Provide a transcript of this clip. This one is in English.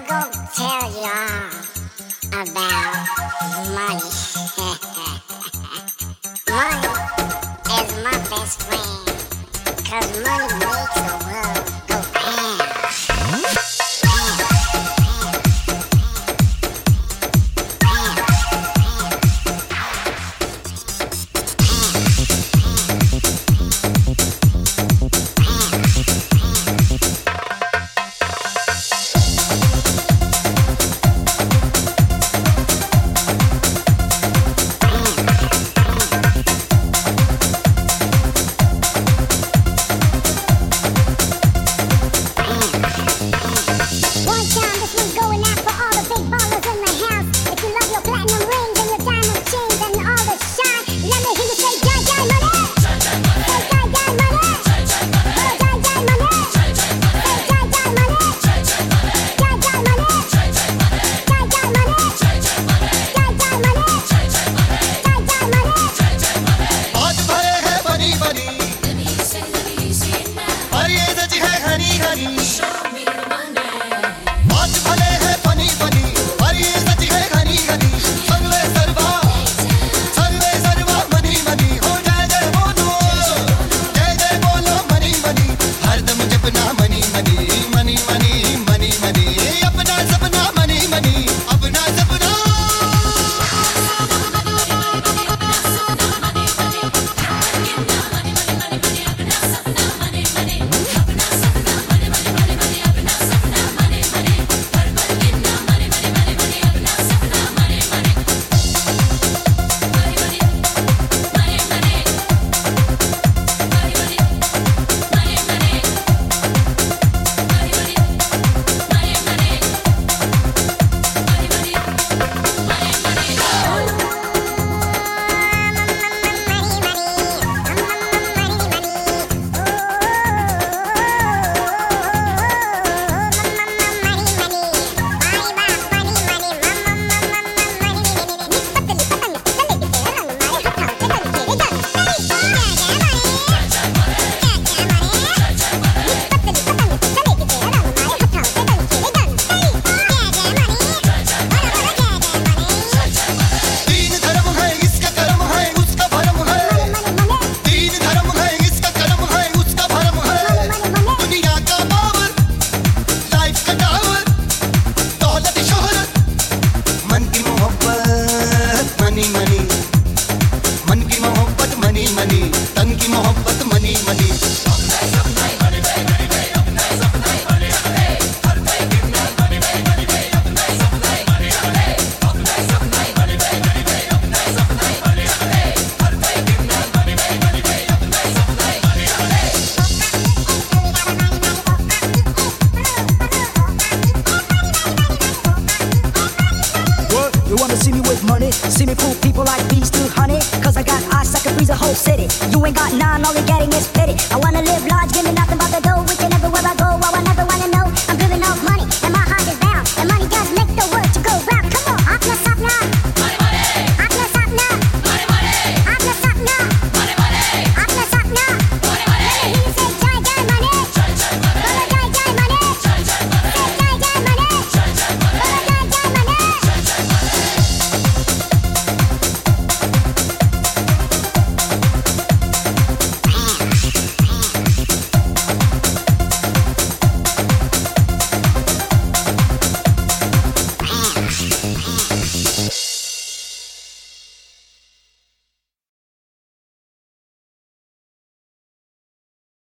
gonna tell y'all about money. Money is my best friend, 'cause money makes the world go pound. See me fool people like bees to honey, 'cause I got eyes I can freeze a whole city. You ain't got none, all you're getting is pity. I wanna live large, give me nothing but the dough, we can everywhere I